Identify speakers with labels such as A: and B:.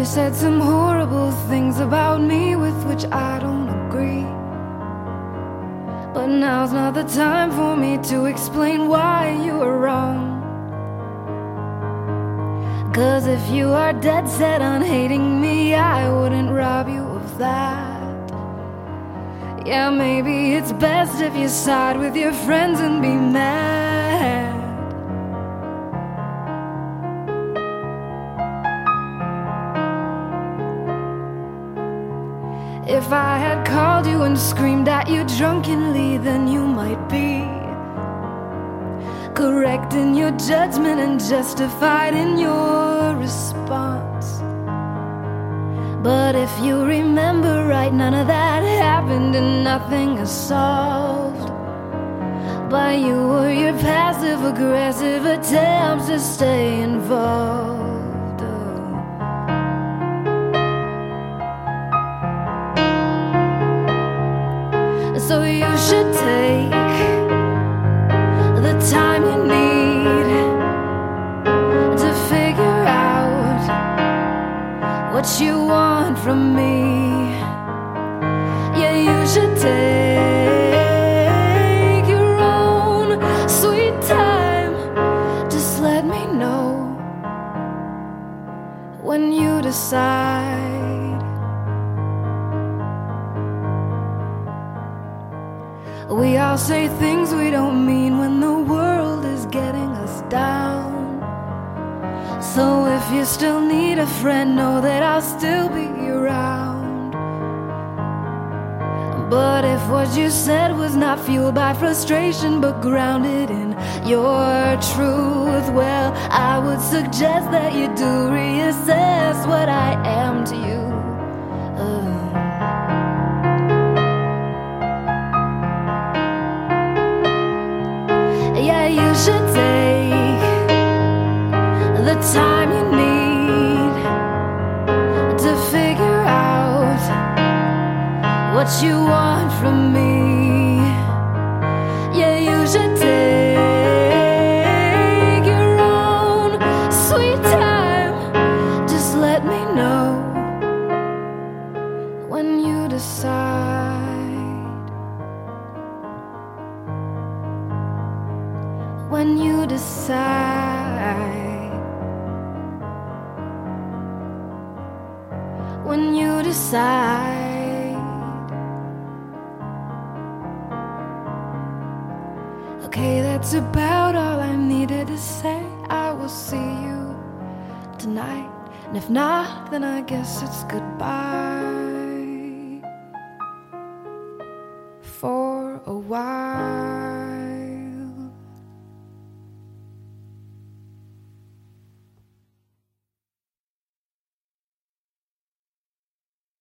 A: said some horrible things about me with which I don't agree. But now's not the time for me to explain why you were wrong. 'Cause if you are dead set on hating me, I wouldn't rob you of that. Yeah, maybe it's best if you side with your friends and be mad. If I had called you and screamed at you drunkenly, then you might be correct in your judgment and justified in your response. But if you remember right, none of that happened and nothing is solved by you or your passive-aggressive attempts to stay involved. So you should take the time you need to figure out what you want from me. Yeah, you should take your own sweet time. Just let me know when you decide. We all say things we don't mean when the world is getting us down. So if you still need a friend, know that I'll still be around. But if what you said was not fueled by frustration but grounded in your truth, well, I would suggest that you do reassess what I am to you. Yeah, you should take the time you need to figure out what you want from me. Yeah, you should take your own sweet time. Just let me know when you decide. When you decide. When you decide. Okay, that's about all I needed to say. I will see you tonight, and if not, then I guess it's goodbye for a while.